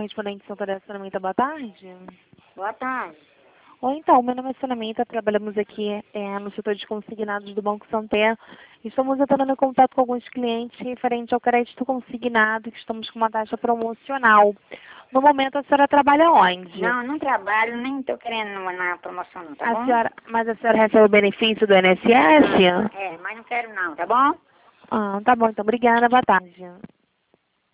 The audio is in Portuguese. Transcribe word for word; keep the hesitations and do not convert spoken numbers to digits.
correspondente Santander Estacionamento, boa tarde. Boa tarde. Oi, então, meu nome é Estacionamento, trabalhamos aqui é, no setor de consignados do Banco Santander. Estamos entrando em contato com alguns clientes referente ao crédito consignado, que estamos com uma taxa promocional. No momento, a senhora trabalha onde? Não, não trabalho, nem estou querendo na promoção não, tá a bom? Senhora, mas a senhora recebe o benefício do I N S S? É, mas não quero não, tá bom? Ah, tá bom, então, obrigada, boa tarde.